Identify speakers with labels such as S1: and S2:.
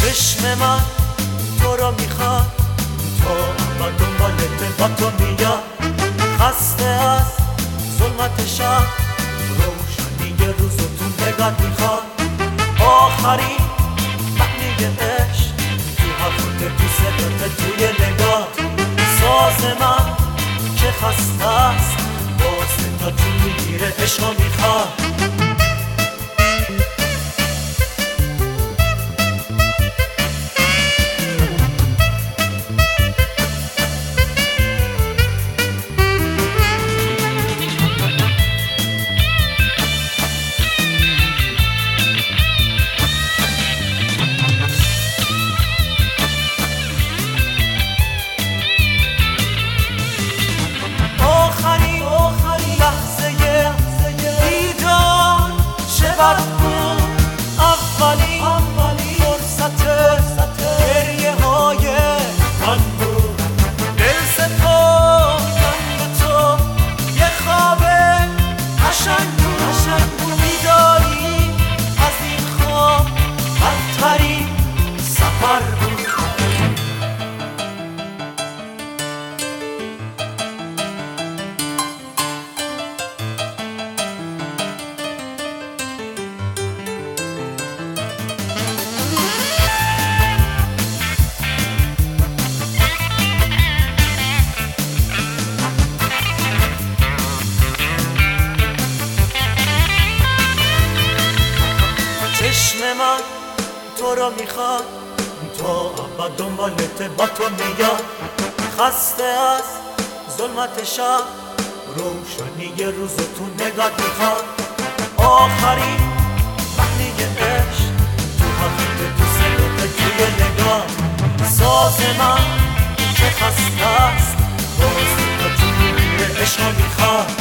S1: چشم من تو رو میخواد، تو اما دنبالت با تو میاد. خسته از ظلمت شب، روشنی روز تو نگات میخواد. آخرین معنی عشق تو حرفت، تو صدات، توی نگات. ساز من که خسته است، واسه تا تو میگیره عشقا میخواد. اولین فرصت گریه های من بود. دل سپردم به تو یه خواب قشنگ بود. بیداری از این خواب بدترین سفر بود. چشم من تو رو میخواد، تو اما دنبالت با تو میاد. خسته از ظلمت شب، روشنی روز تو نگات میخواد. آخرین معنی عشق تو حرفت، تو صدات، توی نگات. ساز من که خسته است، واسه تا تو میگیره عشقا میخواد.